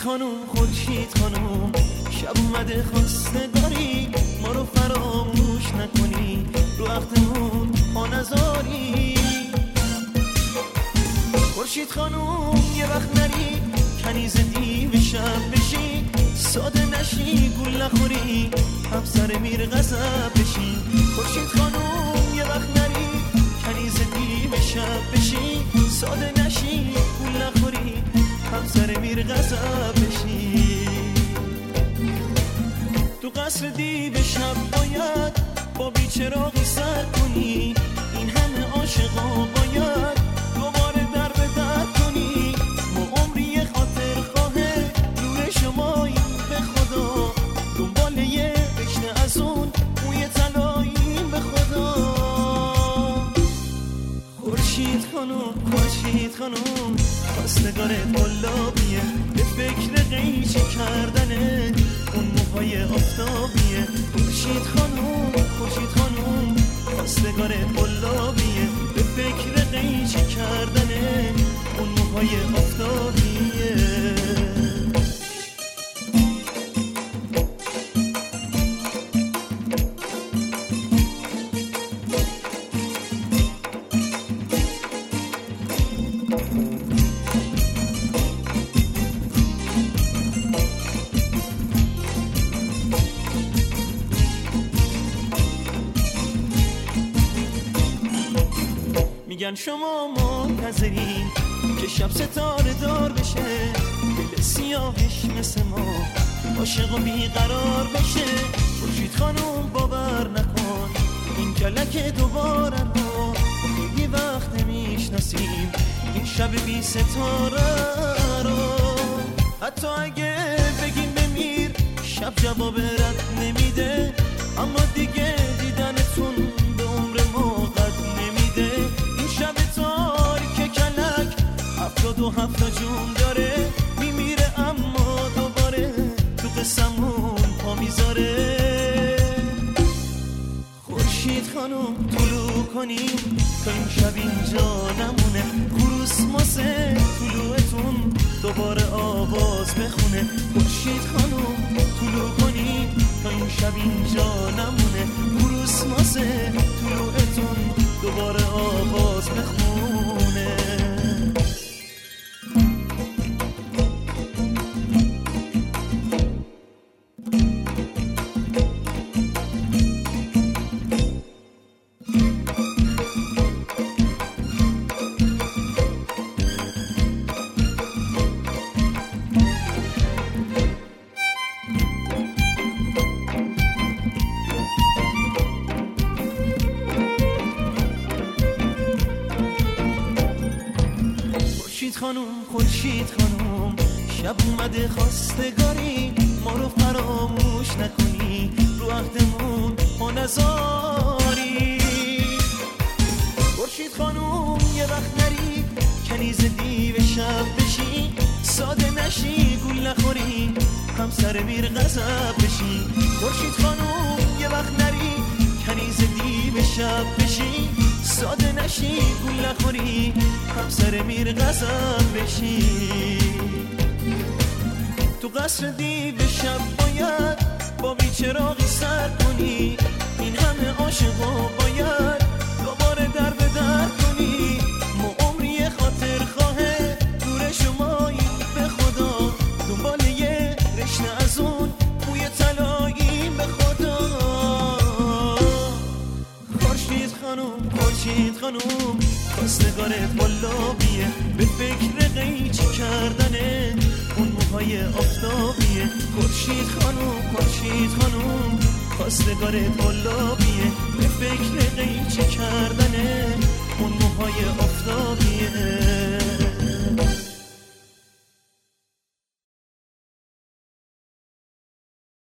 خانوم خورشید خانوم شب اومده خواستگاری ما رو فراموش نکنی رو وقتمون پا نذاری خورشید خانوم یه وقت نری کنیز دیو شب بشی ساده نشی گول نخوری همسر میر غضب بشی خورشید خانوم یه وقت نری کنیز دیو شب بشی ساده نشی گول نخوری همسر میر غضب بشی تو قصر دیو شب باید با بیچراغی سر کنی این همه عاشقا باید دوباره در به در کنی ما عمری خاطر خواهه نور شمایی به خدا دنبال یه رشته از اون موی طلاییم به خدا خورشید خانوم خواستگارت گلابیه به فکر قیچی کردنه اون موهای آفتابیه خورشید خانوم خواستگارت گلابیه به فکر قیچی کردنه اون موهای آفتابیه میگن شما منتظرین که شب ستاره دار بشه دل سیاهش مثل ما عاشق و بیقرار بشه خورشید خانوم باور نکن این کلک دوباره ما خیلی وقت نمیشناسیم این شب بی ستاره رو حتی اگه بگیم بمیر شب جواب رد نمیده اما دیگه دیدنتون به عمر ما قد نمیده این شب تاریک کلک 77 جون داره میمیره اما دوباره تو قسمون پا میذاره خورشید خانوم طلوع کنیم تا این شب اینجا نمونه کروس ماسه طلوعتون دوباره آواز بخونه خورشید خانوم طلوع کنیم تا این شب اینجا نمونه کروس ماسه طلوعتون دوباره آواز بخونه خورشید خانوم شب اومده خواستگاری ما رو فراموش نکنی رو عهدمون پا نذاری خورشید خانوم یه وقت نری کنیز دیو شب بشی ساده نشی گول نخوری همسر میر غضب بشی خورشید خانوم یه وقت نری کنیز دیو شب بشی ساده نشی گول نخوری همسر میر غضب بشی تو قصر دیو شب باید با بیچراغی سر کنی این همه عاشقا باید دوباره در به در کنی ما عمری خاطر خواهه نور شمایی به خدا دنبال یه رشته از اون موی طلایی به خدا خورشید خانوم خواستگارت گلابیه به فکر قیچی کردنه اون موهای آفتابیه خورشید خانوم خواستگارت گلابیه به فکر قیچی کردنه